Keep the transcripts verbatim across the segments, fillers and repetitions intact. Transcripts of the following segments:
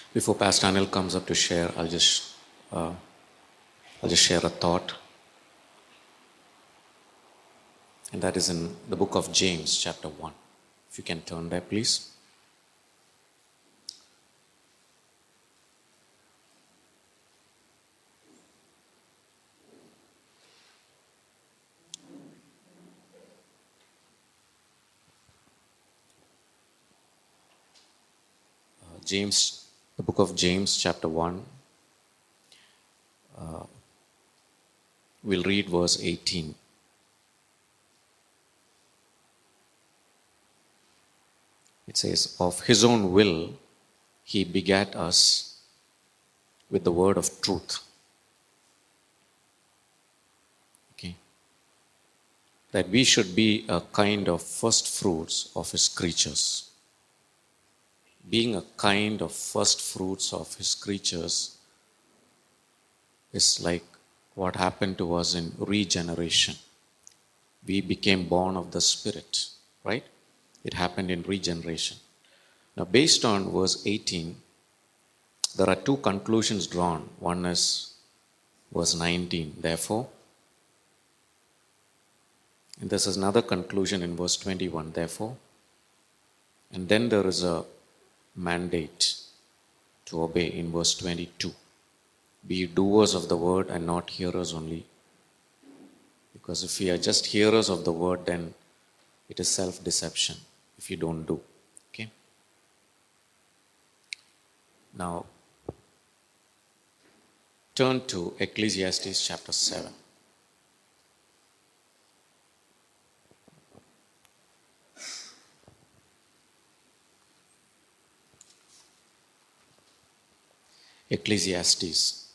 Before Pastor Anil comes up to share, I'll just uh, I'll just share a thought, and that is in the book of James, chapter one. If you can turn there, please. Uh, James, the book of James, chapter one. Uh, we'll read verse eighteen. It says, "Of his own will he begat us with the word of truth." Okay. That we should be a kind of first fruits of his creatures. Being a kind of first fruits of his creatures is like what happened to us in regeneration. We became born of the Spirit, right? It happened in regeneration. Now, based on verse eighteen, there are two conclusions drawn. One is verse nineteen, therefore. And this is another conclusion in verse twenty-one, therefore. And then there is a mandate to obey in verse twenty-two. Be doers of the word and not hearers only. Because if we are just hearers of the word, then it is self-deception if you don't do. Okay? Now, turn to Ecclesiastes chapter seven. Ecclesiastes,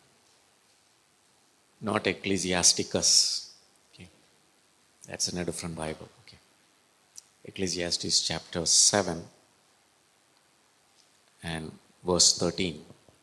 not Ecclesiasticus. Okay. That's in a different Bible. Okay. Ecclesiastes chapter seven and verse thirteen.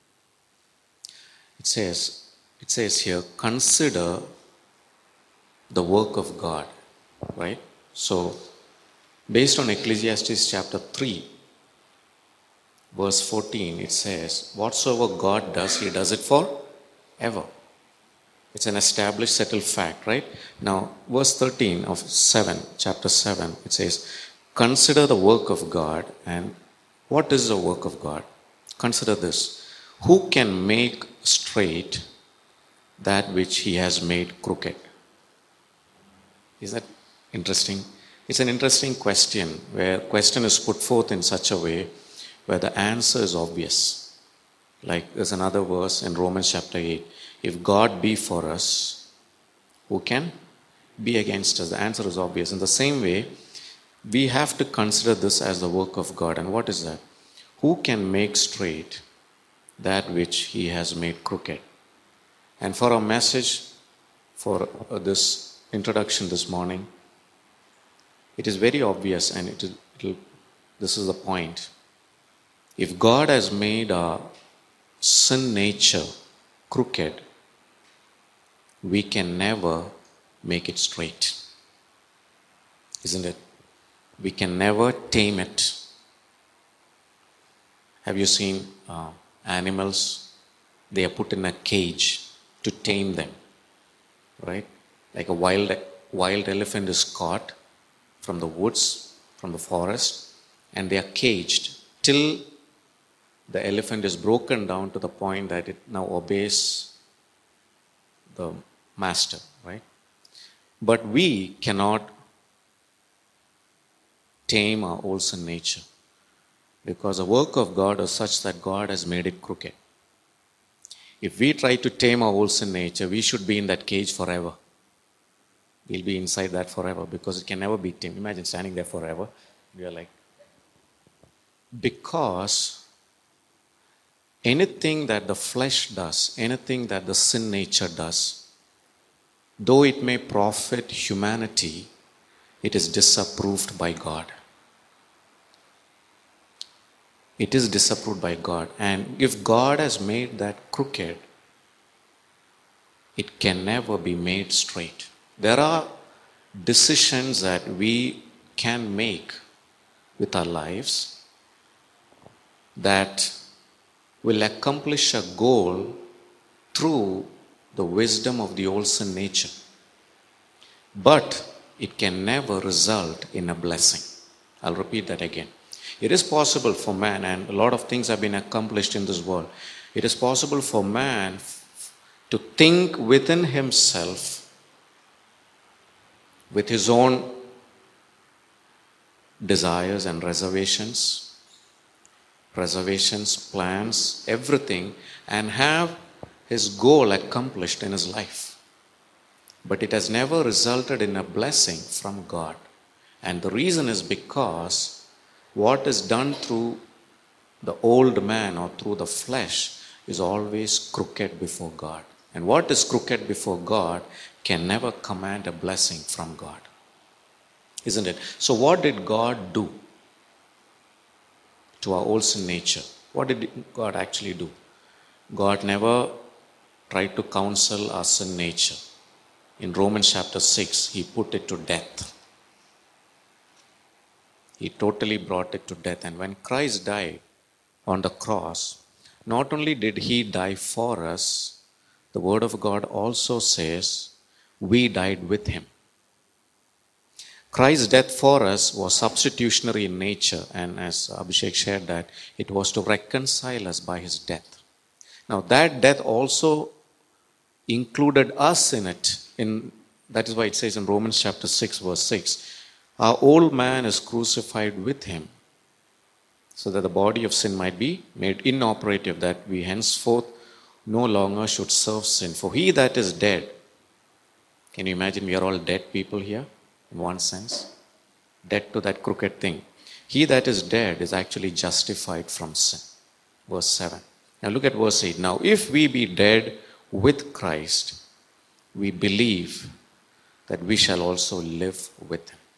It says, it says here, consider the work of God, right? So, based on Ecclesiastes chapter three, verse fourteen, it says, whatsoever God does, he does it for ever. It's an established, settled fact, right? Now, verse thirteen of seven, chapter seven, it says, consider the work of God. And what is the work of God? Consider this. Who can make straight that which he has made crooked? Is that interesting? It's an interesting question, where question is put forth in such a way where the answer is obvious. Like there's another verse in Romans chapter eight. If God be for us, who can be against us? The answer is obvious. In the same way, we have to consider this as the work of God. And what is that? Who can make straight that which he has made crooked? And for our message, for this introduction this morning, it is very obvious, and it is, it'll, this is the point. If God has made our sin nature crooked, we can never make it straight. Isn't it? We can never tame it. Have you seen uh, animals? They are put in a cage to tame them, right? Like a wild, wild elephant is caught from the woods, from the forest, and they are caged till the elephant is broken down to the point that it now obeys the master, right? But we cannot tame our old sin nature, because the work of God is such that God has made it crooked. If we try to tame our old sin nature, we should be in that cage forever. We'll be inside that forever, because it can never be tamed. Imagine standing there forever. We are like, because anything that the flesh does, anything that the sin nature does, though it may profit humanity, it is disapproved by God. It is disapproved by God. And if God has made that crooked, it can never be made straight. There are decisions that we can make with our lives that will accomplish a goal through the wisdom of the old sin nature. But it can never result in a blessing. I'll repeat that again. It is possible for man, and a lot of things have been accomplished in this world. It is possible for man to think within himself, with his own desires and reservations, reservations, plans, everything, and have his goal accomplished in his life. But it has never resulted in a blessing from God. And the reason is because what is done through the old man or through the flesh is always crooked before God. And what is crooked before God can never command a blessing from God. Isn't it? So what did God do to our old sin nature? What did God actually do? God never tried to counsel our sin nature. In Romans chapter six, he put it to death. He totally brought it to death. And when Christ died on the cross, not only did he die for us, the Word of God also says we died with him. Christ's death for us was substitutionary in nature, and as Abhishek shared that, it was to reconcile us by his death. Now that death also included us in it. In, that is why it says in Romans chapter six verse six, our old man is crucified with him, so that the body of sin might be made inoperative, that we henceforth no longer should serve sin. For he that is dead, can you imagine we are all dead people here in one sense? Dead to that crooked thing. He that is dead is actually justified from sin. Verse seven. Now look at verse eight. Now if we be dead with Christ, we believe that we shall also live with him.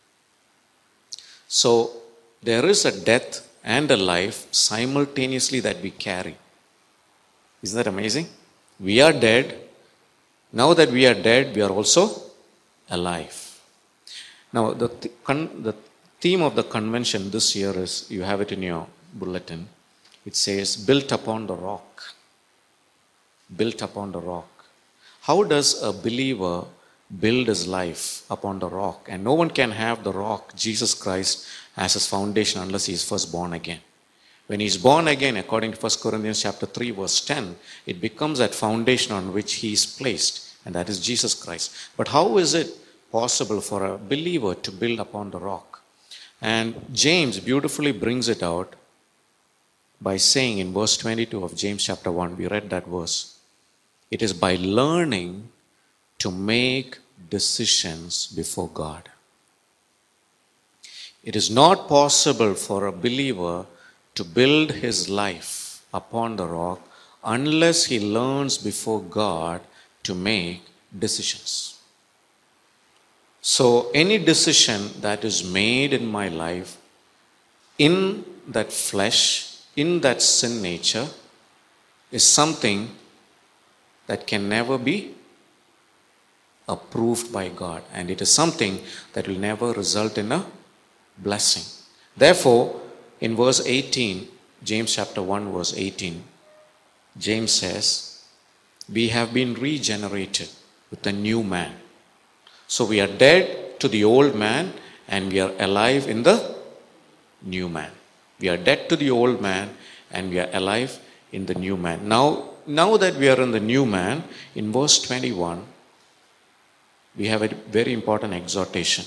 So there is a death and a life simultaneously that we carry. Isn't that amazing? We are dead. Now that we are dead, we are also alive. Now the, th- con- the theme of the convention this year is, you have it in your bulletin, it says, built upon the rock. Built upon the rock. How does a believer build his life upon the rock? And no one can have the rock, Jesus Christ, as his foundation unless he is first born again. When he is born again, according to First Corinthians chapter three verse ten, it becomes that foundation on which he is placed, and that is Jesus Christ. But how is it possible for a believer to build upon the rock? And James beautifully brings it out by saying in verse twenty-two of James chapter one, we read that verse, it is by learning to make decisions before God. It is not possible for a believer to build his life upon the rock unless he learns before God to make decisions. So any decision that is made in my life in that flesh, in that sin nature, is something that can never be approved by God, and it is something that will never result in a blessing. Therefore, in verse eighteen, James chapter one verse eighteen, James says, we have been regenerated with a new man. So we are dead to the old man and we are alive in the new man. We are dead to the old man and we are alive in the new man. Now, now that we are in the new man, in verse twenty-one, we have a very important exhortation.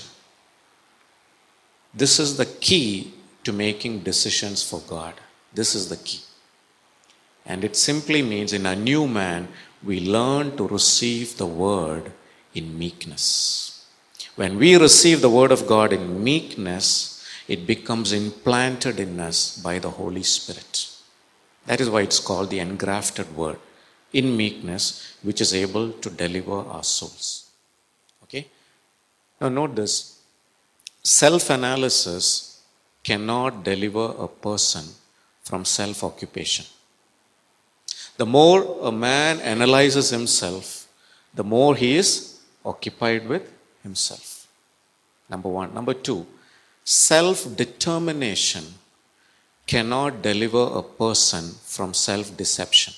This is the key to making decisions for God. This is the key. And it simply means in a new man, we learn to receive the word in meekness. When we receive the word of God in meekness, it becomes implanted in us by the Holy Spirit. That is why it's called the engrafted word, in meekness, which is able to deliver our souls. Okay? Now note this. Self-analysis cannot deliver a person from self-occupation. The more a man analyzes himself, the more he is occupied with himself. Number one. Number two, self-determination cannot deliver a person from self-deception.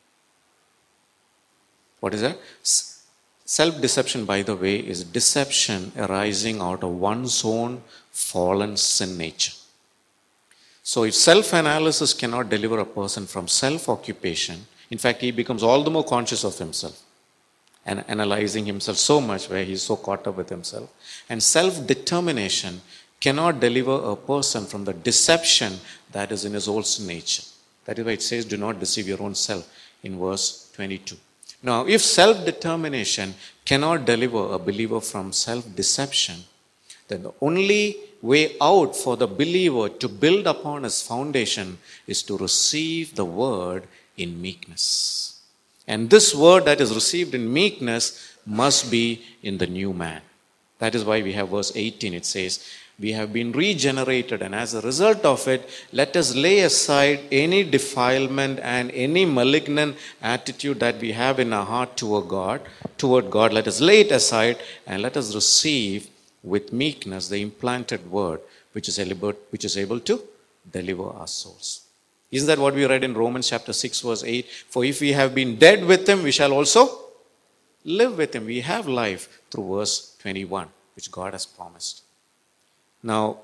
What is that? Self-deception, by the way, is deception arising out of one's own fallen sin nature. So if self-analysis cannot deliver a person from self-occupation, in fact, he becomes all the more conscious of himself and analyzing himself so much where he's so caught up with himself. And self-determination cannot deliver a person from the deception that is in his own nature. That is why it says, do not deceive your own self in verse twenty-two. Now, if self-determination cannot deliver a believer from self-deception, then the only way out for the believer to build upon his foundation is to receive the word in meekness. And this word that is received in meekness must be in the new man. That is why we have verse eighteen. It says, we have been regenerated, and as a result of it, let us lay aside any defilement and any malignant attitude that we have in our heart toward God. Toward God, let us lay it aside and let us receive with meekness the implanted word, which is able, which is able to deliver our souls. Isn't that what we read in Romans chapter six, verse eight? For if we have been dead with him, we shall also live with him. We have life through verse twenty-one, which God has promised. Now,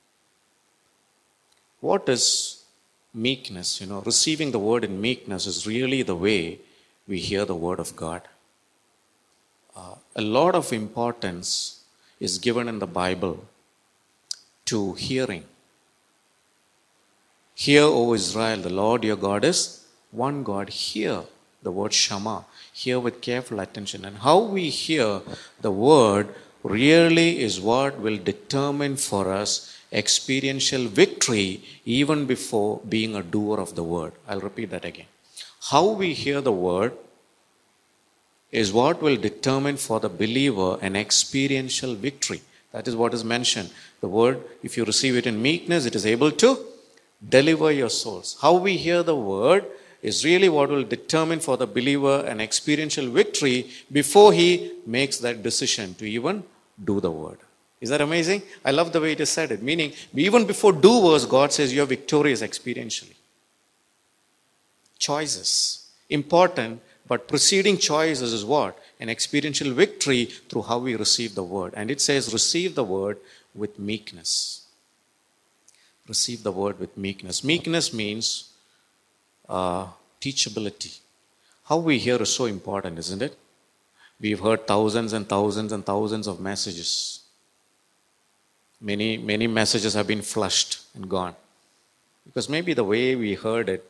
what is meekness? You know, receiving the word in meekness is really the way we hear the word of God. Uh, a lot of importance is given in the Bible to hearing. Hear, O Israel, the Lord your God is one God. Hear the word Shema. Hear with careful attention. And how we hear the word really is what will determine for us experiential victory even before being a doer of the word. I'll repeat that again. How we hear the word is what will determine for the believer an experiential victory. That is what is mentioned. The word, if you receive it in meekness, it is able to deliver your souls. How we hear the word is really what will determine for the believer an experiential victory before he makes that decision to even do the word. Is that amazing? I love the way it is said it. Meaning, even before doers, God says you are victorious experientially. Choices. Important, but preceding choices is what? An experiential victory through how we receive the word. And it says, receive the word with meekness. Receive the word with meekness. Meekness means uh, teachability. How we hear is so important, isn't it? We've heard thousands and thousands and thousands of messages. Many, many messages have been flushed and gone. Because maybe the way we heard it.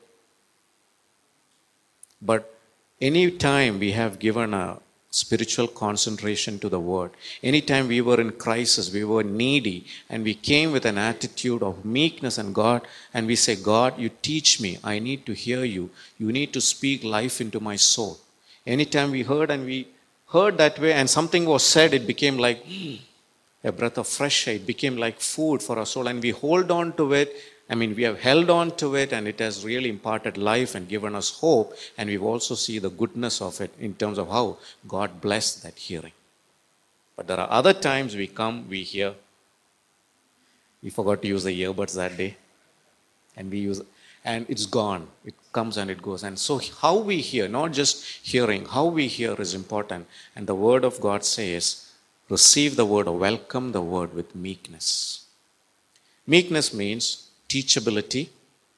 But any time we have given a spiritual concentration to the word, anytime we were in crisis, we were needy, and we came with an attitude of meekness and God, and we say, God, you teach me. I need to hear you. You need to speak life into my soul. Anytime we heard and we heard that way and something was said, it became like mm, a breath of fresh air. It became like food for our soul, and we hold on to it. I mean, we have held on to it, and it has really imparted life and given us hope, and we've also seen the goodness of it in terms of how God blessed that hearing. But there are other times we come, we hear. We forgot to use the earbuds that day, and we use, and it's gone. It comes and it goes. And so how we hear, not just hearing, how we hear is important. And the word of God says, receive the word or welcome the word with meekness. Meekness means teachability,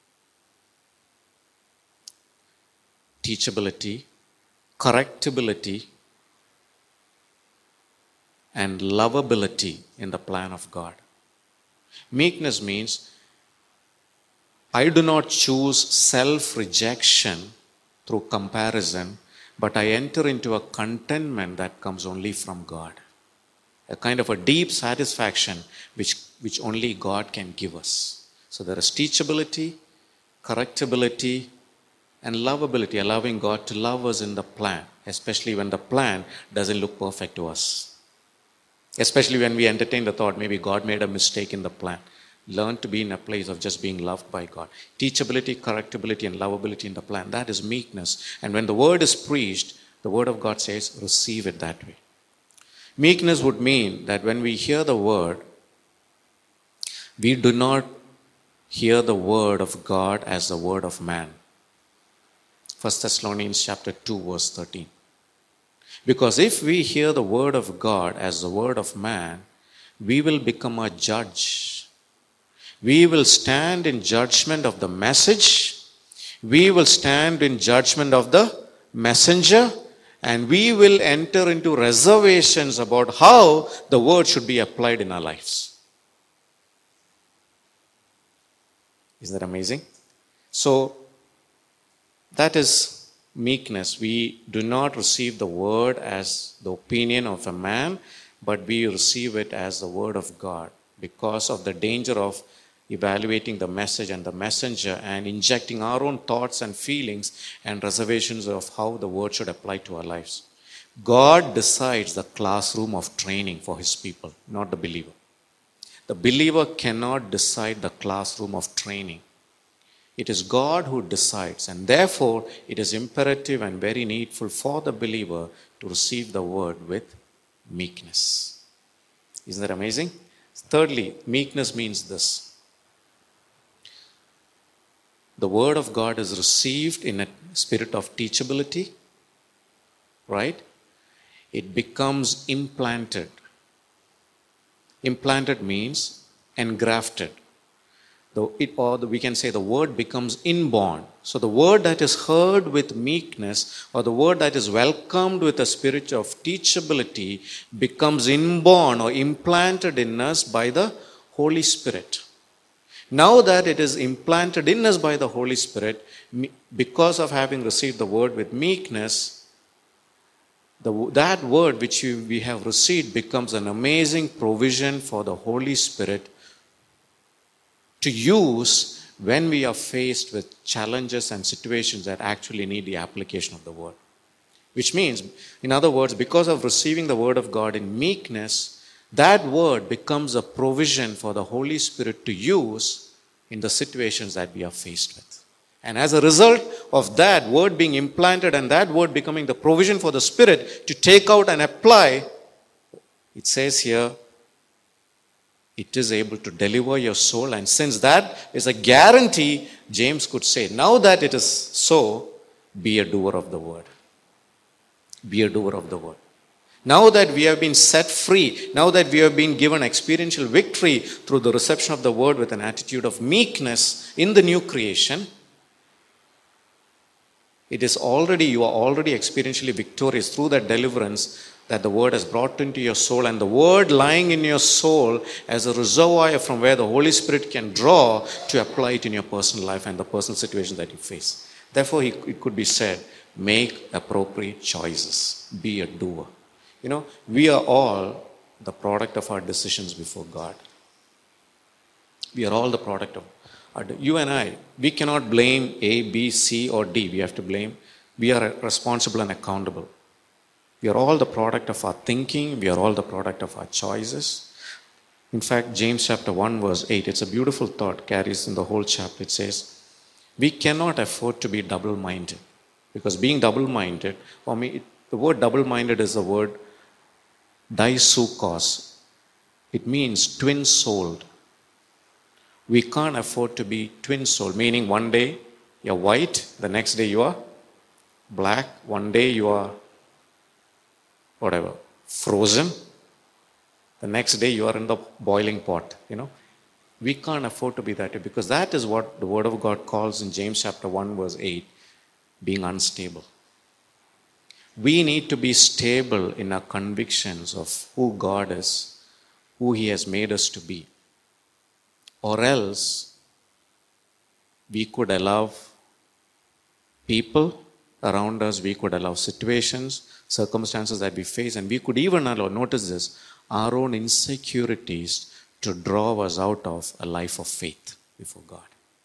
teachability, correctability, and lovability in the plan of God. Meekness means I do not choose self-rejection through comparison, but I enter into a contentment that comes only from God. A kind of a deep satisfaction which, which only God can give us. So there is teachability, correctability, and lovability, allowing God to love us in the plan, especially when the plan doesn't look perfect to us. Especially when we entertain the thought, maybe God made a mistake in the plan. Learn to be in a place of just being loved by God. Teachability, correctability, and lovability in the plan. That is meekness. And when the word is preached, the word of God says, receive it that way. Meekness would mean that when we hear the word, we do not hear the word of God as the word of man. First Thessalonians chapter two verse thirteen. Because if we hear the word of God as the word of man, we will become a judge. We will stand in judgment of the message. We will stand in judgment of the messenger. And we will enter into reservations about how the word should be applied in our lives. Isn't that amazing? So, that is meekness. We do not receive the word as the opinion of a man, but we receive it as the word of God because of the danger of evaluating the message and the messenger and injecting our own thoughts and feelings and reservations of how the word should apply to our lives. God decides the classroom of training for his people, not the believer. The believer cannot decide the classroom of training. It is God who decides, and therefore it is imperative and very needful for the believer to receive the word with meekness. Isn't that amazing? Thirdly, meekness means this. The word of God is received in a spirit of teachability, right? It becomes implanted. Implanted means engrafted. The, it, or the, we can say the word becomes inborn. So the word that is heard with meekness, or the word that is welcomed with a spirit of teachability, becomes inborn or implanted in us by the Holy Spirit. Now that it is implanted in us by the Holy Spirit, because of having received the word with meekness, the, that word which you, we have received becomes an amazing provision for the Holy Spirit to use when we are faced with challenges and situations that actually need the application of the word. Which means, in other words, because of receiving the word of God in meekness, that word becomes a provision for the Holy Spirit to use in the situations that we are faced with. And as a result of that word being implanted and that word becoming the provision for the Spirit to take out and apply, it says here, it is able to deliver your soul. And since that is a guarantee, James could say, now that it is so, be a doer of the word. Be a doer of the word. Now that we have been set free, now that we have been given experiential victory through the reception of the word with an attitude of meekness in the new creation, it is already, you are already experientially victorious through that deliverance that the word has brought into your soul, and the word lying in your soul as a reservoir from where the Holy Spirit can draw to apply it in your personal life and the personal situations that you face. Therefore, it could be said, make appropriate choices. Be a doer. You know, we are all the product of our decisions before God. We are all the product of our, you and I, we cannot blame A, B, C, or D. We have to blame. We are responsible and accountable. We are all the product of our thinking. We are all the product of our choices. In fact, James chapter one verse eight, it's a beautiful thought, carries in the whole chapter. It says, we cannot afford to be double-minded. Because being double-minded, for me, it, the word double-minded is the word Daisukos. It means twin-souled. We can't afford to be twin-souled, meaning one day you're white, the next day you are black, one day you are whatever, frozen, the next day you are in the boiling pot, you know. We can't afford to be that way, because that is what the word of God calls in James chapter one verse eight, being unstable. We need to be stable in our convictions of who God is, who He has made us to be. Or else, we could allow people around us, we could allow situations, circumstances that we face, and we could even allow, notice this, our own insecurities to draw us out of a life of faith before God.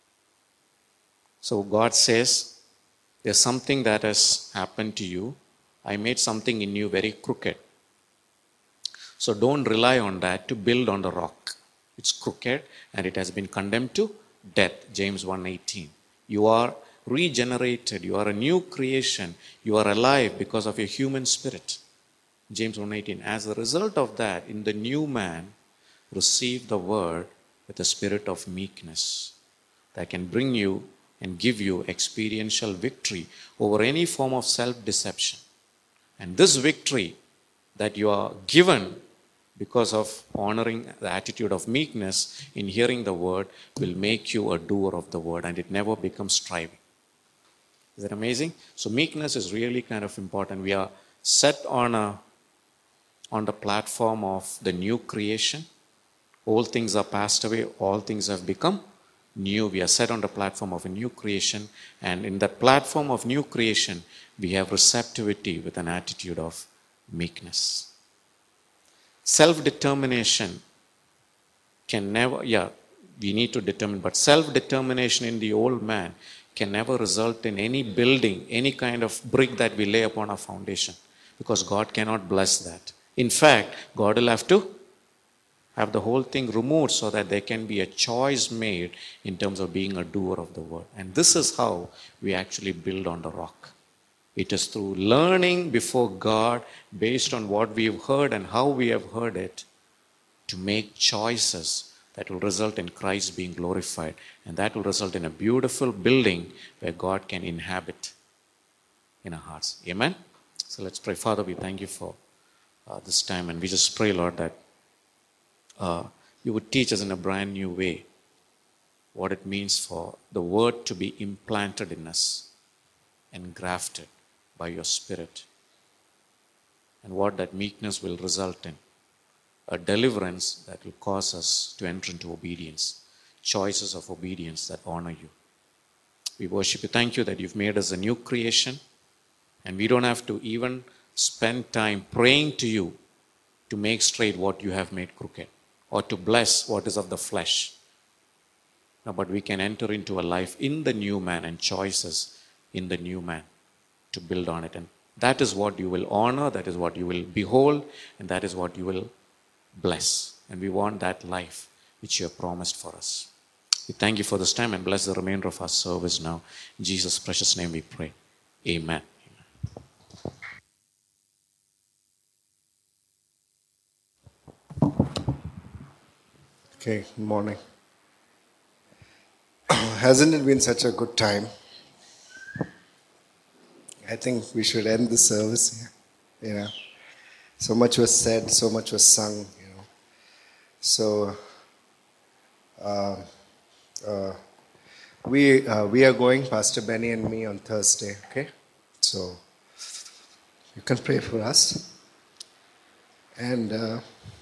So God says, there's something that has happened to you. I made something in you very crooked. So don't rely on that to build on the rock. It's crooked and it has been condemned to death. James one eighteen. You are regenerated. You are a new creation. You are alive because of your human spirit. James one eighteen. As a result of that, in the new man, receive the word with a spirit of meekness. that can bring you and give you experiential victory over any form of self-deception. And this victory that you are given because of honoring the attitude of meekness in hearing the word will make you a doer of the word, and it never becomes striving. Is that amazing? So meekness is really kind of important. We are set on a on the platform of the new creation. All things are passed away, all things have become new. We are set on the platform of a new creation, and in that platform of new creation, we have receptivity with an attitude of meekness. Self-determination can never, yeah, we need to determine, but self-determination in the old man can never result in any building, any kind of brick that we lay upon our foundation, because God cannot bless that. In fact, God will have to have the whole thing removed so that there can be a choice made in terms of being a doer of the word. And this is how we actually build on the rock. It is through learning before God based on what we've heard and how we have heard it to make choices that will result in Christ being glorified. And that will result in a beautiful building where God can inhabit in our hearts. Amen? So let's pray. Father, we thank you for uh, this time. And we just pray, Lord, that uh, you would teach us in a brand new way what it means for the word to be implanted in us and grafted by your Spirit, and what that meekness will result in, a deliverance that will cause us to enter into obedience, choices of obedience that honor you. We worship you. Thank you that you've made us a new creation, and we don't have to even spend time praying to you to make straight what you have made crooked, or to bless what is of the flesh. No, but we can enter into a life in the new man and choices in the new man to build on it. And that is what you will honor, that is what you will behold, and that is what you will bless. And we want that life which you have promised for us. We thank you for this time and bless the remainder of our service now. In Jesus' precious name we pray. Amen. Okay, good morning. Hasn't it been such a good time? I think we should end the service here. You know, so much was said, so much was sung. You know, so uh, uh, we uh, we are going, Pastor Benny and me, on Thursday. Okay, so you can pray for us. And uh,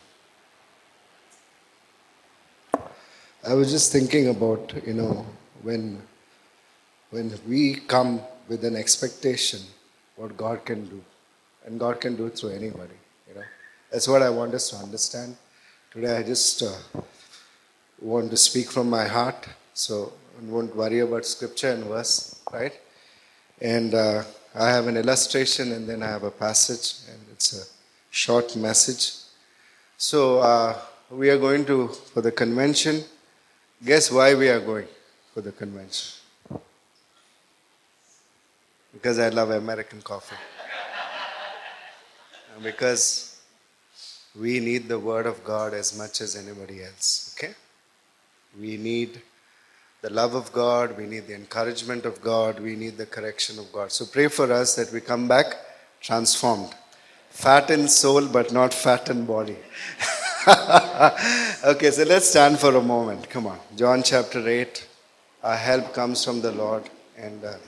I was just thinking about, you know, when when we come with an expectation what God can do, and God can do it through anybody, you know. That's what I want us to understand. Today I just uh, want to speak from my heart, so I won't worry about scripture and verse, right? And uh, I have an illustration and then I have a passage, and it's a short message. So uh, we are going to, for the convention. Guess why we are going for the convention? Because I love American coffee. And because we need the word of God as much as anybody else. Okay? We need the love of God. We need the encouragement of God. We need the correction of God. So pray for us that we come back transformed. Fat in soul, but not fat in body. Okay, so let's stand for a moment. Come on. John chapter eight. Our help comes from the Lord. And uh,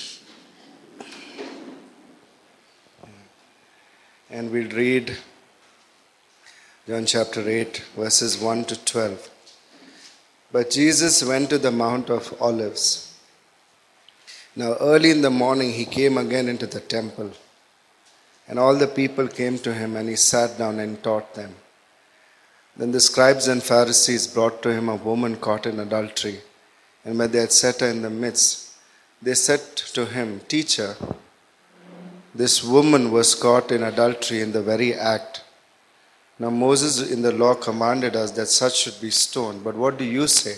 and we'll read John chapter eight, verses one to twelve. But Jesus went to the Mount of Olives. Now early in the morning he came again into the temple. And all the people came to him, and he sat down and taught them. Then the scribes and Pharisees brought to him a woman caught in adultery. And when they had set her in the midst, they said to him, Teacher, this woman was caught in adultery in the very act. Now Moses in the law commanded us that such should be stoned. But what do you say?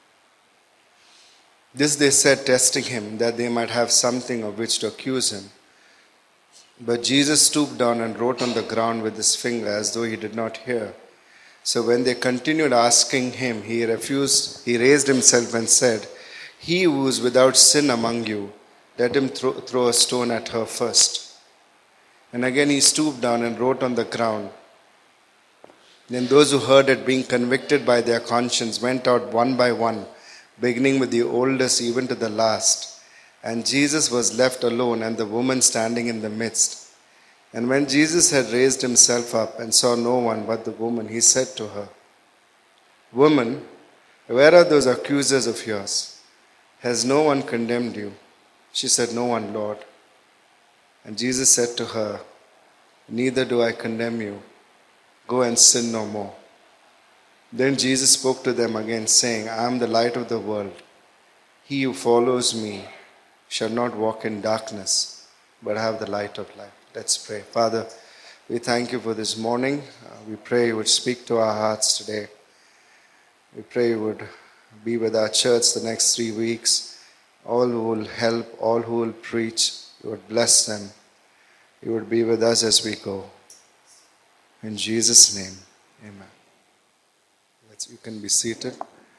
This they said, testing him, that they might have something of which to accuse him. But Jesus stooped down and wrote on the ground with his finger as though he did not hear. So when they continued asking him, he refused, he raised himself and said, He who is without sin among you, let him throw, throw a stone at her first. And again he stooped down and wrote on the ground. Then those who heard it, being convicted by their conscience, went out one by one, beginning with the oldest even to the last. And Jesus was left alone, and the woman standing in the midst. And when Jesus had raised himself up and saw no one but the woman, he said to her, Woman, where are those accusers of yours? Has no one condemned you? She said, No one, Lord. And Jesus said to her, Neither do I condemn you. Go and sin no more. Then Jesus spoke to them again, saying, I am the light of the world. He who follows me shall not walk in darkness, but have the light of life. Let's pray. Father, we thank you for this morning. Uh, we pray you would speak to our hearts today. We pray you would be with our church the next three weeks. All who will help, all who will preach, you would bless them. You would be with us as we go. In Jesus' name, amen. Let's, you can be seated.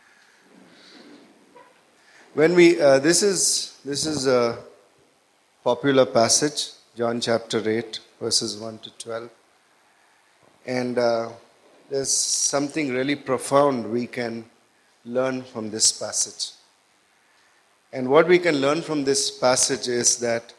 When we, uh, this is this is a popular passage, John chapter eight, verses one to twelve. And uh, there's something really profound we can learn from this passage. And what we can learn from this passage is that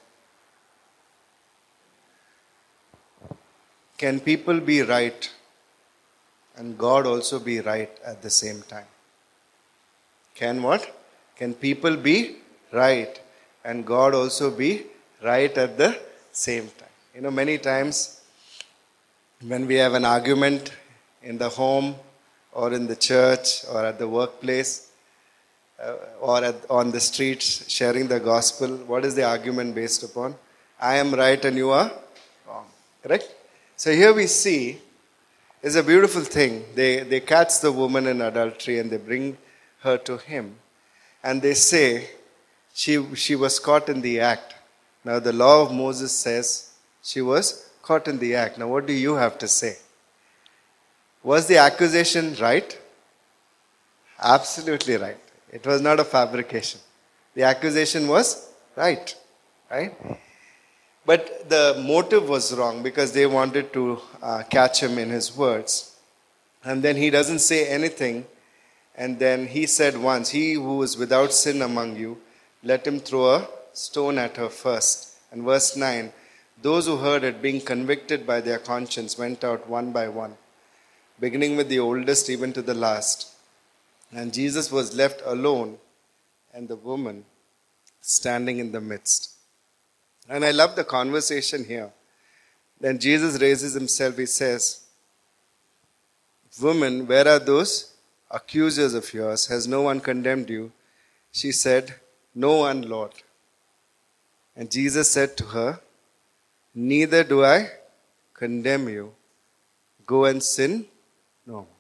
can people be right and God also be right at the same time? Can what? Can people be right and God also be right at the same time? You know, many times when we have an argument in the home or in the church or at the workplace uh, or at, on the streets sharing the gospel, what is the argument based upon? I am right and you are wrong. Correct? So here we see is a beautiful thing. They, they catch the woman in adultery and they bring her to him. And they say she, she was caught in the act. Now the law of Moses says she was caught in the act. Now what do you have to say? Was the accusation right? Absolutely right. It was not a fabrication. The accusation was right. Right? But the motive was wrong because they wanted to uh, catch him in his words. And then he doesn't say anything. And then he said once, He who is without sin among you, let him throw a stone at her first. And verse nine, those who heard it, being convicted by their conscience, went out one by one, beginning with the oldest even to the last. And Jesus was left alone, and the woman standing in the midst. And I love the conversation here. Then Jesus raises himself, he says, Woman, where are those accusers of yours? Has no one condemned you? She said, No one, Lord. And Jesus said to her, Neither do I condemn you. Go and sin no more.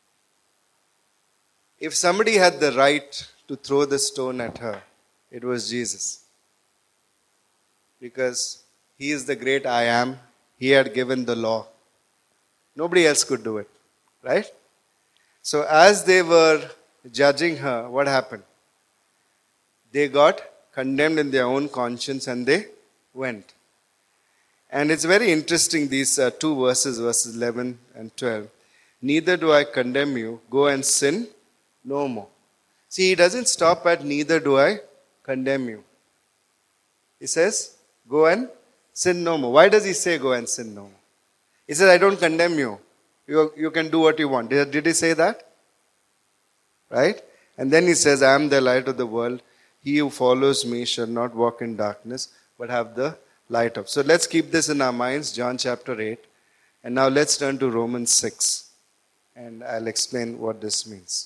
If somebody had the right to throw the stone at her, it was Jesus. Because he is the great I am. He had given the law. Nobody else could do it. Right? So as they were judging her, what happened? They got condemned in their own conscience and they went. And it's very interesting, these uh, two verses, verses eleven and twelve. Neither do I condemn you. Go and sin no more. See, he doesn't stop at neither do I condemn you. He says, go and sin no more. Why does he say go and sin no more? He says, I don't condemn you. You, you can do what you want. Did, did he say that? Right? And then he says, I am the light of the world. He who follows me shall not walk in darkness, but have the light of. So let's keep this in our minds, John chapter eight. And now let's turn to Romans six. And I'll explain what this means.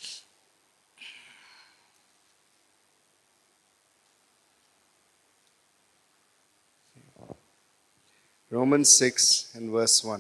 Romans six and verse one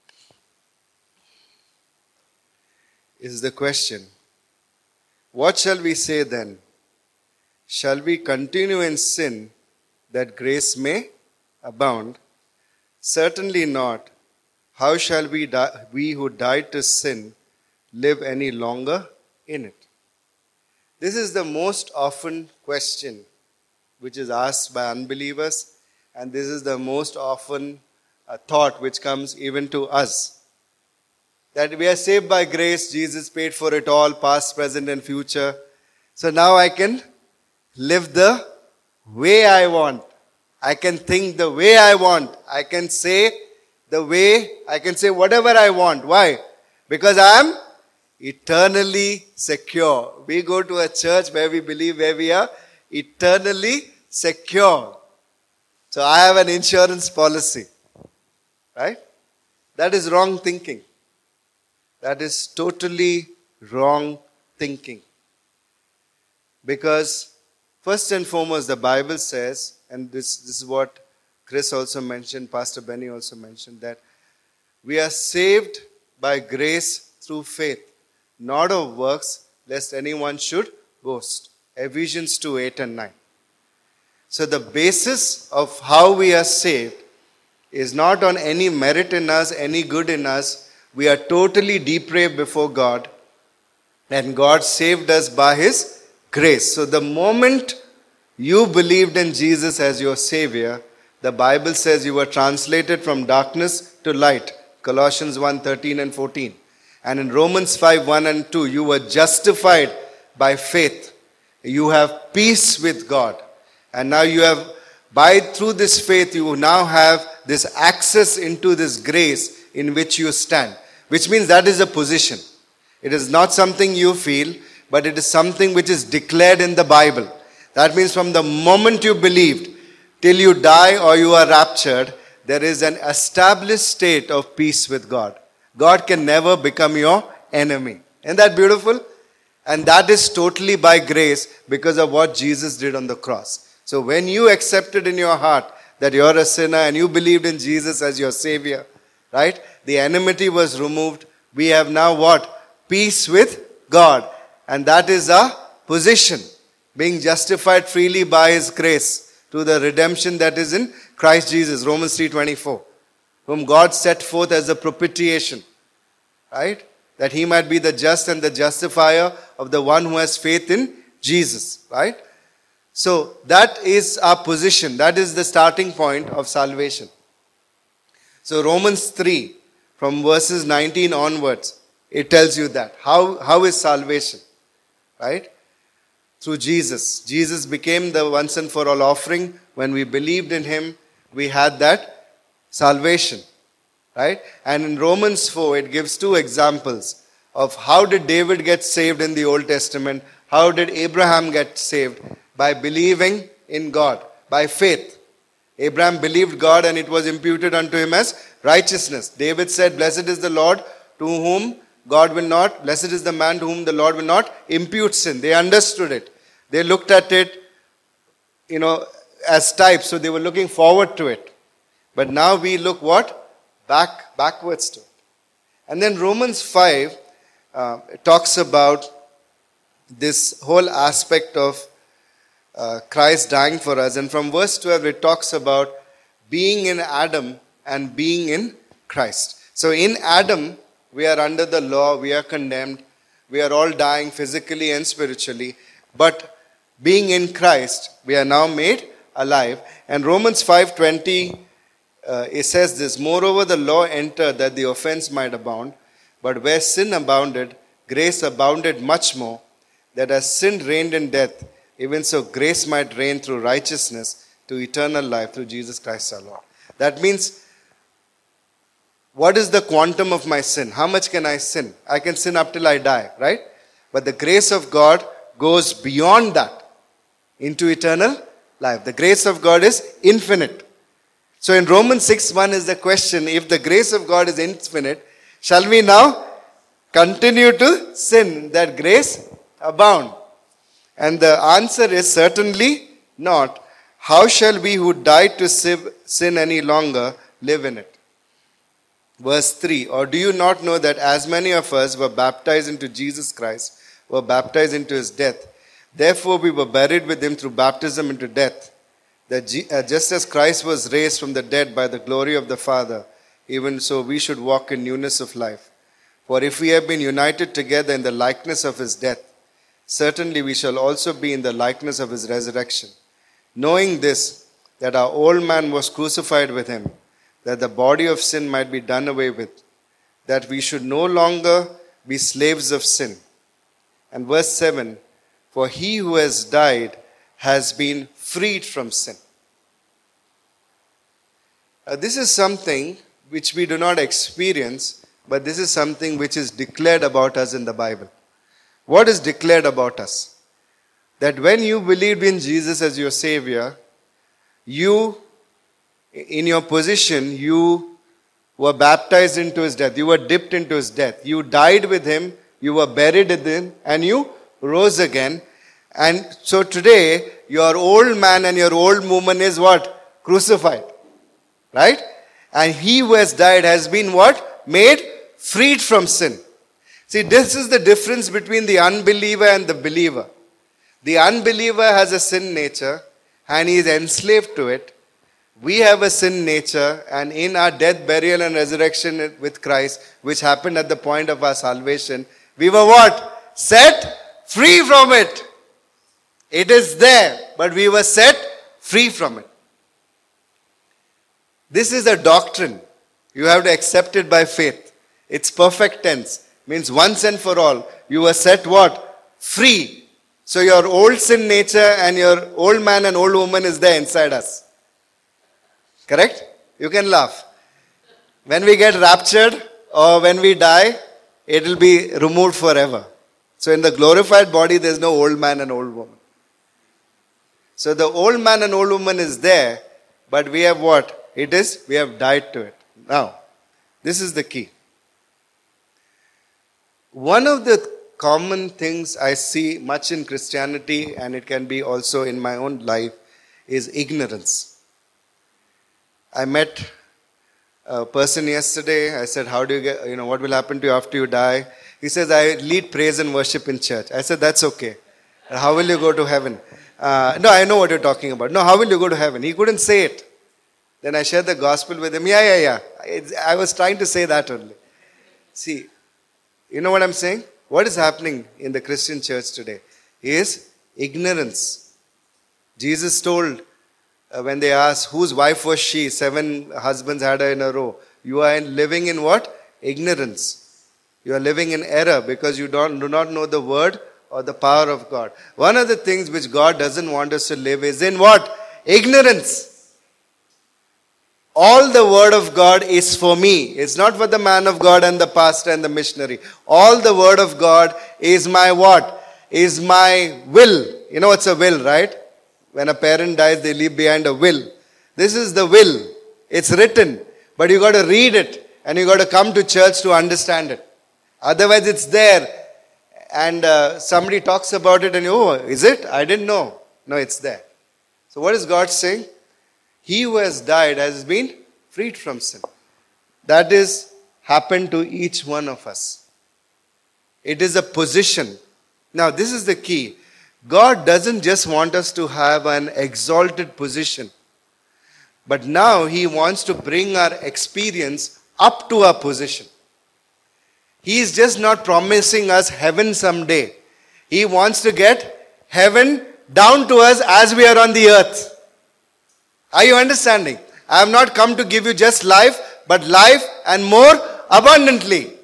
is the question. What shall we say then? Shall we continue in sin that grace may abound? Certainly not. How shall we, die, we who died to sin live any longer in it? This is the most often question which is asked by unbelievers, and this is the most often uh, thought which comes even to us. That we are saved by grace, Jesus paid for it all, past, present and future. So now I can live the way I want. I can think the way I want. I can say the way, I can say whatever I want. Why? Because I am eternally secure. We go to a church where we believe where we are eternally secure. So I have an insurance policy. Right? That is wrong thinking. That is totally wrong thinking. Because first and foremost, the Bible says, and this, this is what Chris also mentioned, Pastor Benny also mentioned, that we are saved by grace through faith, not of works, lest anyone should boast. Ephesians two, eight and nine. So the basis of how we are saved is not on any merit in us, any good in us. We are totally depraved before God, and God saved us by His grace. So the moment you believed in Jesus as your Savior, the Bible says you were translated from darkness to light. Colossians one, thirteen and fourteen. And in Romans five, one and two, you were justified by faith. You have peace with God. And now you have, by through this faith, you now have this access into this grace in which you stand. Which means that is a position. It is not something you feel, but it is something which is declared in the Bible. That means from the moment you believed till you die or you are raptured, there is an established state of peace with God. God can never become your enemy. Isn't that beautiful? And that is totally by grace because of what Jesus did on the cross. So when you accepted in your heart that you're a sinner and you believed in Jesus as your Savior, right? The enmity was removed. We have now what? Peace with God. And that is our position. Being justified freely by His grace to the redemption that is in Christ Jesus. Romans three twenty-four. Whom God set forth as a propitiation. Right? That He might be the just and the justifier of the one who has faith in Jesus. Right? So that is our position. That is the starting point of salvation. So Romans three, from verses nineteen onwards, it tells you that. How, how is salvation? Right? Through Jesus. Jesus became the once and for all offering. When we believed in Him, we had that salvation. Right? And in Romans four, it gives two examples of how did David get saved in the Old Testament. How did Abraham get saved? By believing in God. By faith. Abraham believed God and it was imputed unto him as righteousness. David said, blessed is the Lord to whom God will not, blessed is the man to whom the Lord will not impute sin. They understood it. They looked at it, you know, as types, so they were looking forward to it. But now we look what? Back, backwards to it. And then Romans five uh, talks about this whole aspect of uh, Christ dying for us. And from verse twelve, it talks about being in Adam and being in Christ. So in Adam, we are under the law, we are condemned, we are all dying physically and spiritually. But being in Christ, we are now made alive. And Romans five twenty, uh, it says this, moreover the law entered that the offense might abound, but where sin abounded, grace abounded much more, that as sin reigned in death, even so grace might reign through righteousness to eternal life through Jesus Christ our Lord. That means, what is the quantum of my sin? How much can I sin? I can sin up till I die, right? But the grace of God goes beyond that into eternal life. The grace of God is infinite. So in Romans six one is the question, if the grace of God is infinite, shall we now continue to sin that grace abound? And the answer is certainly not. How shall we who died to sin any longer live in it? Verse three, or do you not know that as many of us were baptized into Jesus Christ, were baptized into His death, therefore we were buried with Him through baptism into death, that just as Christ was raised from the dead by the glory of the Father, even so we should walk in newness of life. For if we have been united together in the likeness of His death, certainly we shall also be in the likeness of his resurrection. Knowing this, that our old man was crucified with him, that the body of sin might be done away with, that we should no longer be slaves of sin. And verse seven, for he who has died has been freed from sin. Uh, this is something which we do not experience, but this is something which is declared about us in the Bible. What is declared about us? That when you believed in Jesus as your Savior, you, in your position, you were baptized into his death. You were dipped into his death. You died with him, you were buried with him, and you rose again. And so today, your old man and your old woman is what? Crucified. Right? And he who has died has been what? Made freed from sin. See, this is the difference between the unbeliever and the believer. The unbeliever has a sin nature and he is enslaved to it. We have a sin nature, and in our death, burial and resurrection with Christ, which happened at the point of our salvation, we were what? Set free from it. It is there, but we were set free from it. This is a doctrine. You have to accept it by faith. It's perfect tense. Means once and for all, you were set what? Free. So your old sin nature and your old man and old woman is there inside us. Correct? You can laugh. When we get raptured or when we die, it will be removed forever. So in the glorified body, there is no old man and old woman. So the old man and old woman is there, but we have what? It is, we have died to it. Now, this is the key. One of the common things I see much in Christianity, and it can be also in my own life, is ignorance. I met a person yesterday. I said, how do you get, you know, what will happen to you after you die? He says, I lead praise and worship in church. I said, that's okay. How will you go to heaven? Uh, no, I know what you're talking about. No, how will you go to heaven? He couldn't say it. Then I shared the gospel with him. Yeah, yeah, yeah. It's, I was trying to say that only. See, you know what I'm saying? What is happening in the Christian church today is ignorance. Jesus told uh, when they asked, whose wife was she? Seven husbands had her in a row. You are living in what? Ignorance. You are living in error because you don't, do not know the word or the power of God. One of the things which God doesn't want us to live is in what? Ignorance. All the word of God is for me. It's not for the man of God and the pastor and the missionary. All the word of God is my what? Is my will. You know what's a will, right? When a parent dies, they leave behind a will. This is the will. It's written. But you got to read it. And you got to come to church to understand it. Otherwise it's there. And uh, somebody talks about it and you, oh, is it? I didn't know. No, it's there. So what is God saying? He who has died has been freed from sin. That is happened to each one of us. It is a position. Now this is the key. God doesn't just want us to have an exalted position. But now He wants to bring our experience up to our position. He is just not promising us heaven someday. He wants to get heaven down to us as we are on the earth. Are you understanding? I have not come to give you just life, but life and more abundantly.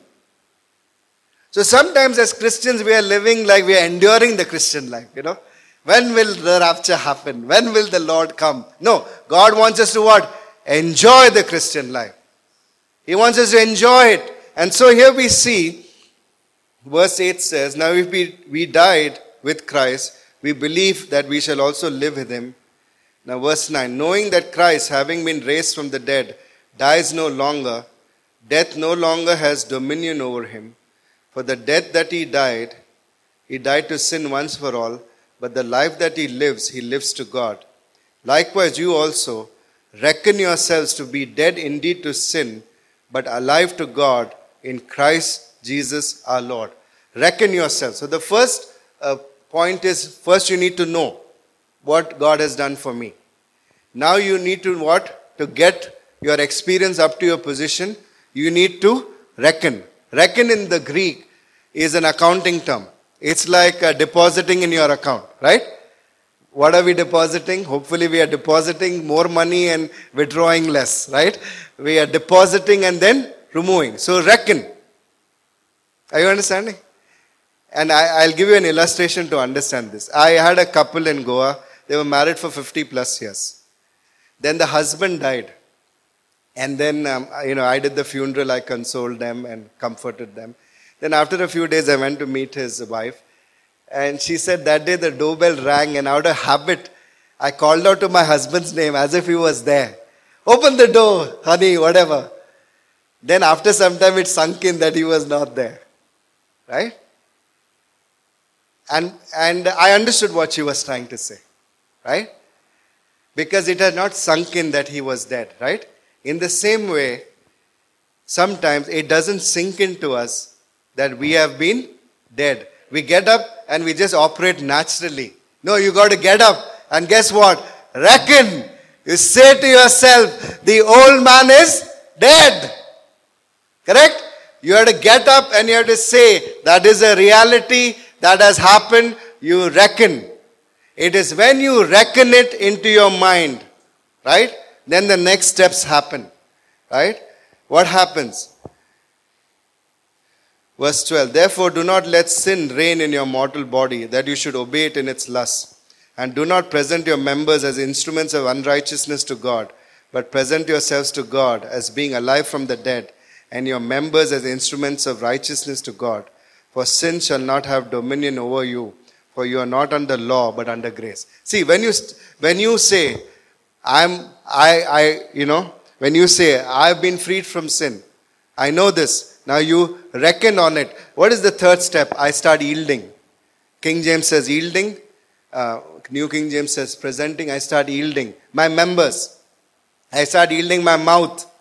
So sometimes as Christians we are living like we are enduring the Christian life, you know. When will the rapture happen? When will the Lord come? No, God wants us to what? Enjoy the Christian life. He wants us to enjoy it. And so here we see, verse eight says, now if we, we died with Christ, we believe that we shall also live with Him. Now verse nine, knowing that Christ, having been raised from the dead, dies no longer, death no longer has dominion over Him. For the death that He died, He died to sin once for all, but the life that He lives, He lives to God. Likewise you also, reckon yourselves to be dead indeed to sin, but alive to God in Christ Jesus our Lord. Reckon yourselves. So the first uh, point is, first you need to know what God has done for me. Now you need to what? To get your experience up to your position, you need to reckon. Reckon in the Greek is an accounting term. It's like uh, depositing in your account, right? What are we depositing? Hopefully we are depositing more money and withdrawing less, right? We are depositing and then removing. So reckon. Are you understanding? And I, I'll give you an illustration to understand this. I had a couple in Goa. They were married for fifty plus years. Then the husband died. And then, um, you know, I did the funeral. I consoled them and comforted them. Then after a few days, I went to meet his wife. And she said that day the doorbell rang, and out of habit, I called out to my husband's name as if he was there. Open the door, honey, whatever. Then after some time, it sunk in that he was not there. Right? And, and I understood what she was trying to say. Right? Because it had not sunk in that he was dead. Right? In the same way, sometimes it doesn't sink into us that we have been dead. We get up and we just operate naturally. No, you got to get up and guess what? Reckon. You say to yourself, the old man is dead. Correct? You have to get up and you have to say, that is a reality that has happened. You reckon. It is when you reckon it into your mind, right? Then the next steps happen, right? What happens? Verse twelve, therefore do not let sin reign in your mortal body, that you should obey it in its lusts. And do not present your members as instruments of unrighteousness to God, but present yourselves to God as being alive from the dead, and your members as instruments of righteousness to God. For sin shall not have dominion over you, for you are not under law, but under grace. See, when you when you say, I'm, I, I, you know, when you say, I've been freed from sin, I know this. Now you reckon on it. What is the third step? I start yielding. King James says yielding. Uh, New King James says presenting. I start yielding. My members. I start yielding my mouth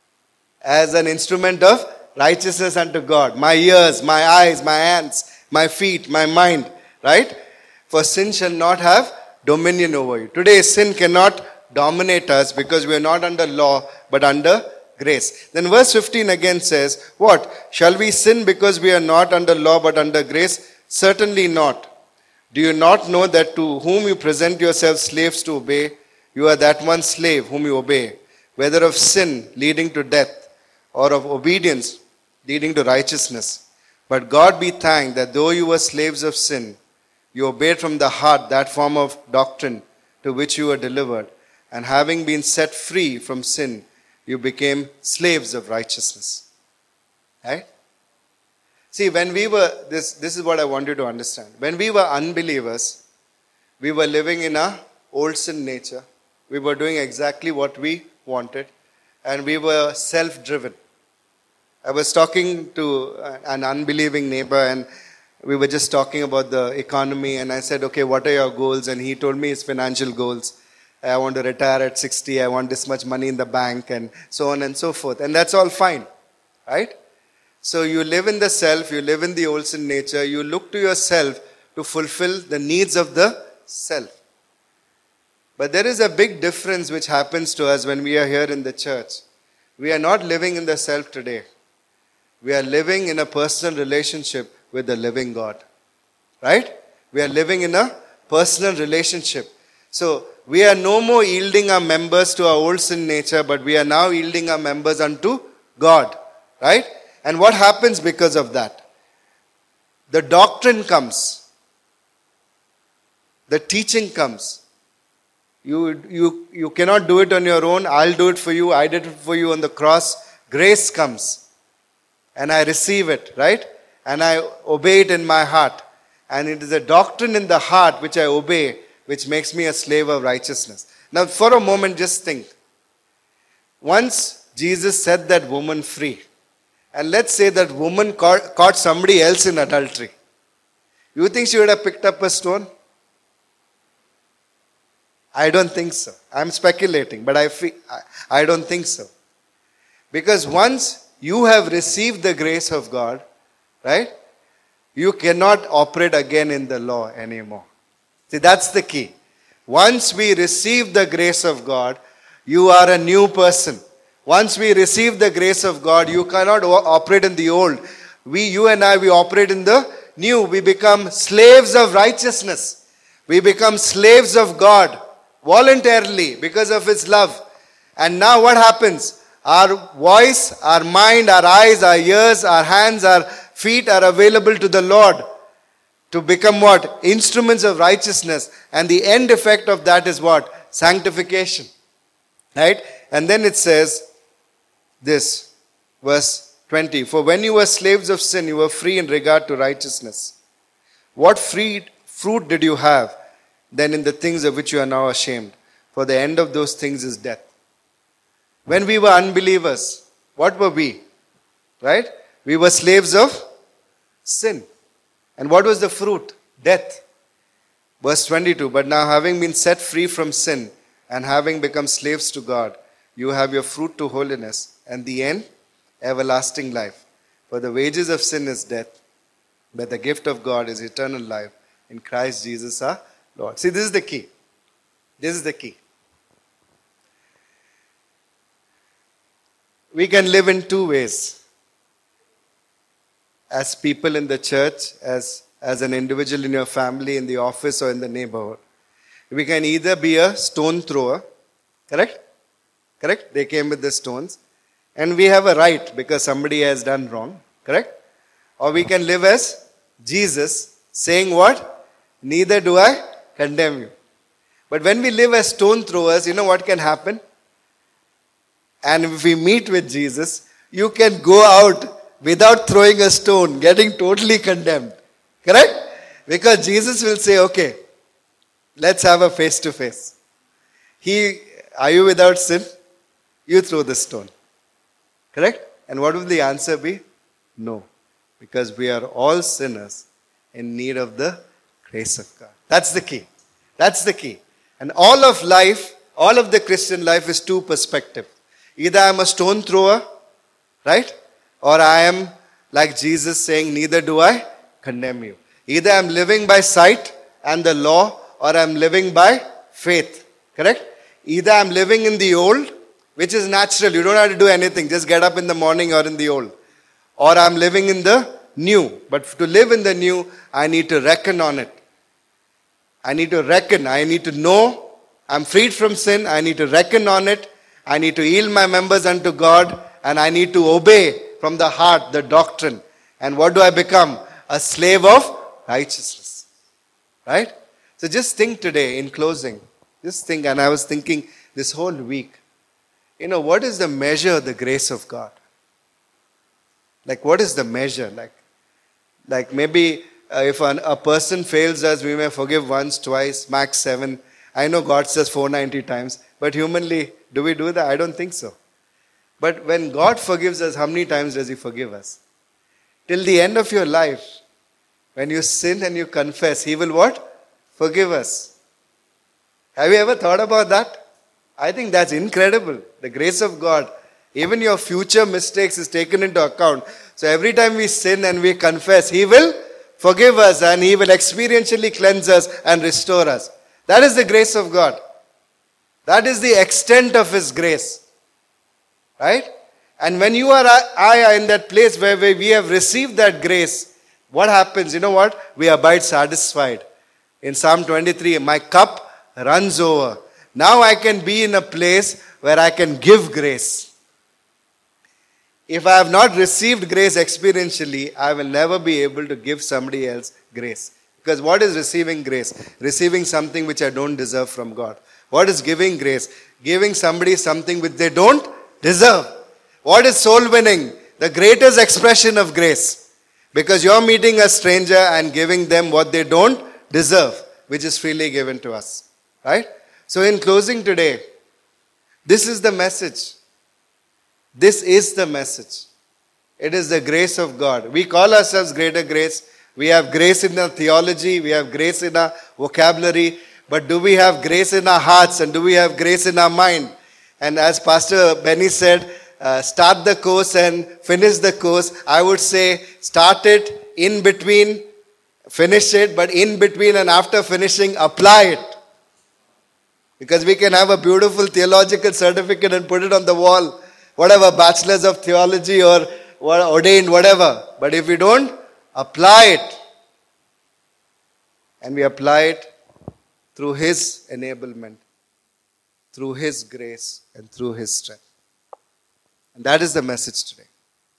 as an instrument of righteousness unto God. My ears, my eyes, my hands, my feet, my mind. Right? For sin shall not have dominion over you. Today sin cannot dominate us because we are not under law but under grace. Then verse fifteen again says, what? Shall we sin because we are not under law but under grace? Certainly not. Do you not know that to whom you present yourselves slaves to obey, you are that one slave whom you obey, whether of sin leading to death or of obedience leading to righteousness. But God be thanked that though you were slaves of sin, you obeyed from the heart that form of doctrine to which you were delivered, and having been set free from sin, you became slaves of righteousness. Right? See, when we were, this, this is what I want you to understand. When we were unbelievers, we were living in a old sin nature. We were doing exactly what we wanted. And we were self-driven. I was talking to an unbelieving neighbor and we were just talking about the economy. And I said, okay, what are your goals? And he told me his financial goals. I want to retire at sixty, I want this much money in the bank, and so on and so forth. And that's all fine, right? So you live in the self, you live in the old sin nature, you look to yourself to fulfill the needs of the self. But there is a big difference which happens to us when we are here in the church. We are not living in the self today. We are living in a personal relationship with the living God, right? We are living in a personal relationship. So, we are no more yielding our members to our old sin nature, but we are now yielding our members unto God. Right? And what happens because of that? The doctrine comes. The teaching comes. You, you, you cannot do it on your own. I'll do it for you. I did it for you on the cross. Grace comes. And I receive it. Right? And I obey it in my heart. And it is a doctrine in the heart which I obey, which makes me a slave of righteousness. Now, for a moment, just think. Once Jesus set that woman free, and let's say that woman caught, caught somebody else in adultery. You think she would have picked up a stone? I don't think so. I'm speculating, but I, feel, I, I don't think so. Because once you have received the grace of God, right, you cannot operate again in the law anymore. See, that's the key. Once we receive the grace of God, you are a new person. Once we receive the grace of God, you cannot operate in the old. We, you and I, we operate in the new, we become slaves of righteousness. We become slaves of God voluntarily because of His love. And now what happens? Our voice, our mind, our eyes, our ears, our hands, our feet are available to the Lord to become what? Instruments of righteousness. And the end effect of that is what? Sanctification. Right? And then it says this, verse twenty. For when you were slaves of sin, you were free in regard to righteousness. What free fruit did you have then in the things of which you are now ashamed? For the end of those things is death. When we were unbelievers, what were we? Right? We were slaves of sin. And what was the fruit? Death. Verse twenty-two. But now having been set free from sin and having become slaves to God, you have your fruit to holiness, and the end, everlasting life. For the wages of sin is death, but the gift of God is eternal life in Christ Jesus our Lord. See, this is the key. This is the key. We can live in two ways. As people in the church, as, as an individual in your family, in the office, or in the neighborhood. We can either be a stone thrower, correct? Correct? They came with the stones. And we have a right because somebody has done wrong, correct? Or we can live as Jesus, saying what? Neither do I condemn you. But when we live as stone throwers, you know what can happen? And if we meet with Jesus, you can go out without throwing a stone, getting totally condemned. Correct? Because Jesus will say, okay, let's have a face-to-face. He, are you without sin? You throw the stone. Correct? And what will the answer be? No. Because we are all sinners in need of the grace of God. That's the key. That's the key. And all of life, all of the Christian life is two perspectives. Either I am a stone thrower, right? Or I am like Jesus saying, neither do I condemn you. Either I am living by sight and the law, or I am living by faith. Correct? Either I am living in the old, which is natural. You don't have to do anything. Just get up in the morning or in the old. Or I am living in the new. But to live in the new, I need to reckon on it. I need to reckon. I need to know I'm freed from sin. I need to reckon on it. I need to yield my members unto God. And I need to obey from the heart the doctrine. And what do I become? A slave of righteousness. Right? So just think today in closing. Just think, and I was thinking this whole week. You know, what is the measure of the grace of God? Like, what is the measure? Like, like maybe uh, if an, a person fails us, we may forgive once, twice, max seven. I know God says four hundred ninety times. But humanly, do we do that? I don't think so. But when God forgives us, how many times does He forgive us? Till the end of your life, when you sin and you confess, He will what? Forgive us. Have you ever thought about that? I think that's incredible. The grace of God. Even your future mistakes is taken into account. So every time we sin and we confess, He will forgive us and He will experientially cleanse us and restore us. That is the grace of God. That is the extent of His grace. Right? And when you are, I are in that place where we have received that grace, what happens? You know what? We abide satisfied. In Psalm twenty-three, my cup runs over. Now I can be in a place where I can give grace. If I have not received grace experientially, I will never be able to give somebody else grace. Because what is receiving grace? Receiving something which I don't deserve from God. What is giving grace? Giving somebody something which they don't deserve. What is soul winning? The greatest expression of grace. Because you're meeting a stranger and giving them what they don't deserve, which is freely given to us. Right? So in closing today, this is the message. This is the message. It is the grace of God. We call ourselves greater grace. We have grace in our theology. We have grace in our vocabulary. But do we have grace in our hearts? And do we have grace in our mind? And as Pastor Benny said, uh, start the course and finish the course. I would say start it, in between, finish it. But in between and after finishing, apply it. Because we can have a beautiful theological certificate and put it on the wall. Whatever, bachelor's of theology or ordained, whatever. But if we don't apply it, And we apply it through His enablement, through His grace, and through His strength. And that is the message today.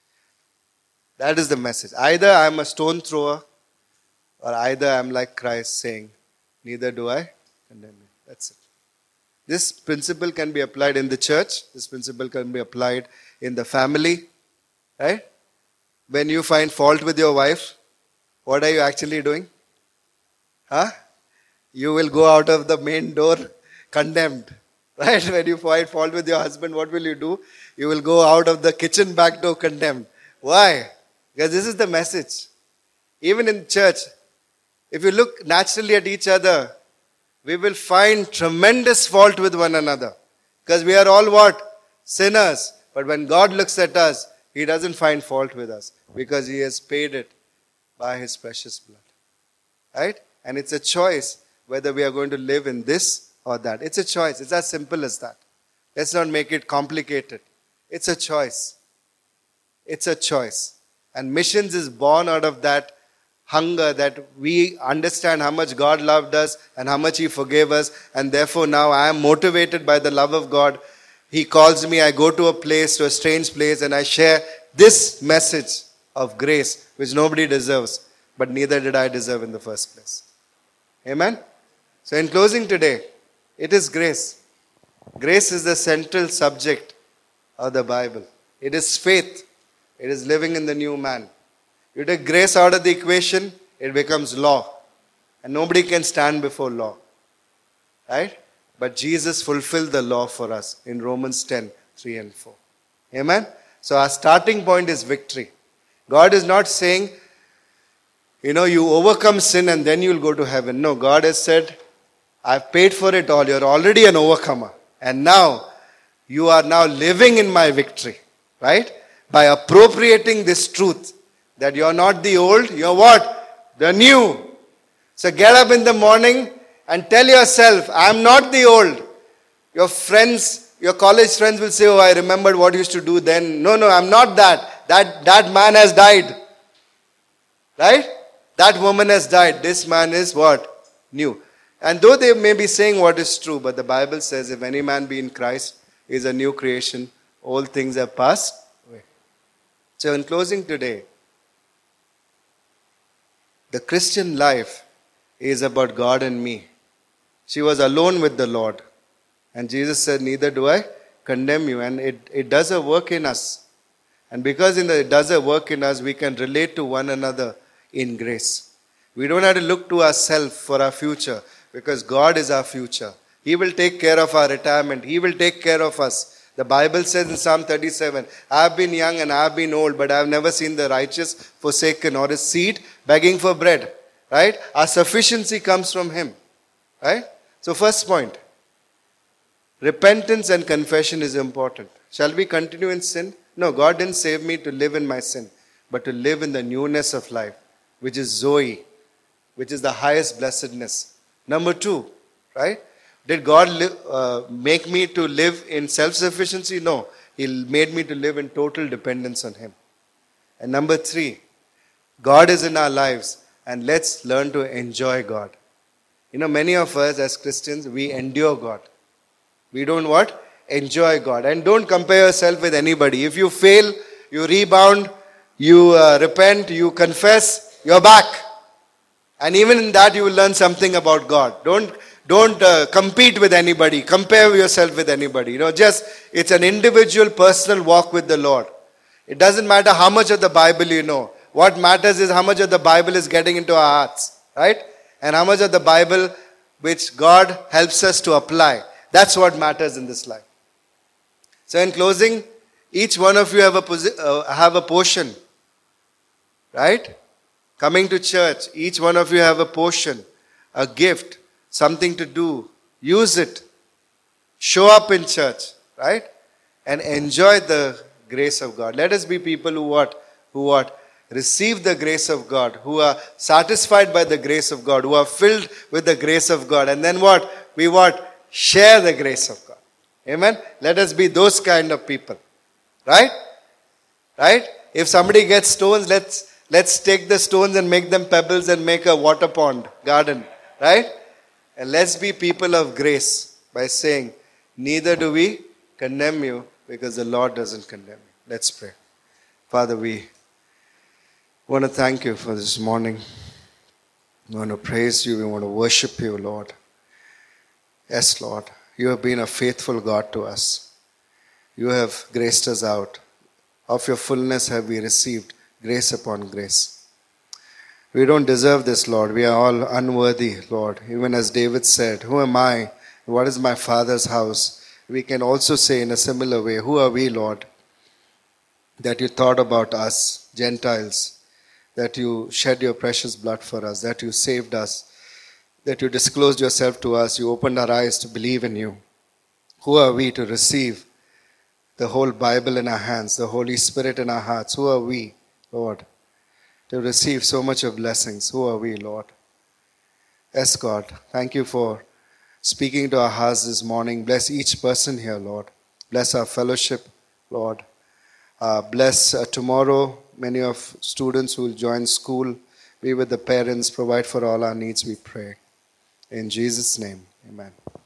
That is the message. Either I am a stone thrower, or either I am like Christ saying, neither do I condemn you. That's it. This principle can be applied in the church. This principle can be applied in the family. Right? When you find fault with your wife, what are you actually doing? Huh? You will go out of the main door condemned. Right? When you find fault with your husband, what will you do? You will go out of the kitchen back door condemned. Why? Because this is the message. Even in church, if you look naturally at each other, we will find tremendous fault with one another. Because we are all what? Sinners. But when God looks at us, He doesn't find fault with us. Because He has paid it by His precious blood. Right? And it's a choice whether we are going to live in this or that. It's a choice. It's as simple as that. Let's not make it complicated. It's a choice. It's a choice. And missions is born out of that hunger that we understand how much God loved us and how much He forgave us. And therefore now I am motivated by the love of God. He calls me, I go to a place, to a strange place, and I share this message of grace, which nobody deserves, but neither did I deserve in the first place. Amen? So in closing today, it is grace. Grace is the central subject of the Bible. It is faith. It is living in the new man. You take grace out of the equation, it becomes law. And nobody can stand before law. Right? But Jesus fulfilled the law for us in Romans ten, three and four. Amen? So our starting point is victory. God is not saying, you know, you overcome sin and then you'll go to heaven. No, God has said, I've paid for it all. You're already an overcomer. And now, you are now living in my victory. Right? By appropriating this truth that you're not the old, you're what? The new. So get up in the morning and tell yourself, I'm not the old. Your friends, your college friends will say, oh, I remembered what you used to do then. No, no, I'm not that. That, that man has died. Right? That woman has died. This man is what? New. And though they may be saying what is true, but the Bible says, if any man be in Christ, he is a new creation. All things have passed away. So in closing today, the Christian life is about God and me. She was alone with the Lord. And Jesus said, neither do I condemn you. And it, it does a work in us. And because in the, it does a work in us, we can relate to one another in grace. We don't have to look to ourselves for our future, because God is our future. He will take care of our retirement. He will take care of us. The Bible says in Psalm thirty-seven, I have been young and I have been old, but I have never seen the righteous forsaken or his seed begging for bread. Right? Our sufficiency comes from Him. Right? So first point, repentance and confession is important. Shall we continue in sin? No, God didn't save me to live in my sin, but to live in the newness of life, which is Zoe, which is the highest blessedness. Number two, right? Did God live, uh, make me to live in self-sufficiency? No. He made me to live in total dependence on Him. And number three, God is in our lives, and let's learn to enjoy God. You know, many of us as Christians, we endure God. We don't what? Enjoy God. And don't compare yourself with anybody. If you fail, you rebound, you uh, repent, you confess, you're back. And even in that, you will learn something about God. Don't don't uh, compete with anybody. Compare yourself with anybody. You know, just it's an individual, personal walk with the Lord. It doesn't matter how much of the Bible you know. What matters is how much of the Bible is getting into our hearts, right? And how much of the Bible which God helps us to apply. That's what matters in this life. So in closing, each one of you have a posi- uh, have a portion, right? Coming to church, each one of you have a portion, a gift, something to do. Use it. Show up in church, right? And enjoy the grace of God. Let us be people who what? Who what? Receive the grace of God, who are satisfied by the grace of God, who are filled with the grace of God. And then what? We what? Share the grace of God. Amen? Let us be those kind of people. Right? Right? If somebody gets stones, let's let's take the stones and make them pebbles and make a water pond, garden. Right? And let's be people of grace by saying, neither do we condemn you because the Lord doesn't condemn you. Let's pray. Father, we want to thank you for this morning. We want to praise you. We want to worship you, Lord. Yes, Lord. You have been a faithful God to us. You have graced us out. Of your fullness have we received grace upon grace. We don't deserve this, Lord. We are all unworthy, Lord. Even as David said, who am I? What is my Father's house? We can also say in a similar way, who are we, Lord, that you thought about us, Gentiles, that you shed your precious blood for us, that you saved us, that you disclosed yourself to us, you opened our eyes to believe in you. Who are we to receive the whole Bible in our hands, the Holy Spirit in our hearts? Who are we, Lord, to receive so much of blessings? Who are we, Lord? Yes, God, thank you for speaking to our hearts this morning. Bless each person here, Lord. Bless our fellowship, Lord. Uh, bless uh, tomorrow many of students who will join school. Be with the parents. Provide for all our needs, we pray. In Jesus' name, amen.